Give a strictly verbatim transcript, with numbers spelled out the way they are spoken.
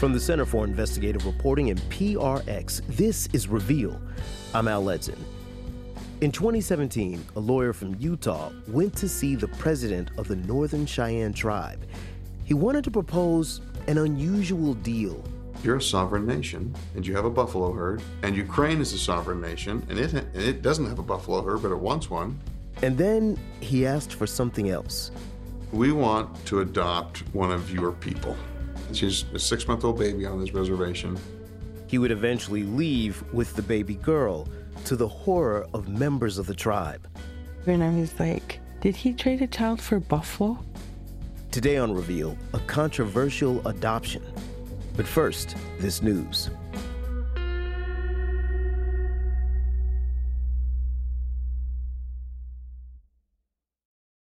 From the Center for Investigative Reporting and P R X, this is Reveal. I'm Al Ledson. In twenty seventeen, a lawyer from Utah went to see the president of the Northern Cheyenne tribe. He wanted to propose an unusual deal. You're a sovereign nation, and you have a buffalo herd, and Ukraine is a sovereign nation, and it, and it doesn't have a buffalo herd, but it wants one. And then he asked for something else. We want to adopt one of your people. She's a six-month-old baby on this reservation. He would eventually leave with the baby girl, to the horror of members of the tribe. And I was like, did he trade a child for buffalo? Today on Reveal, a controversial adoption. But first, this news.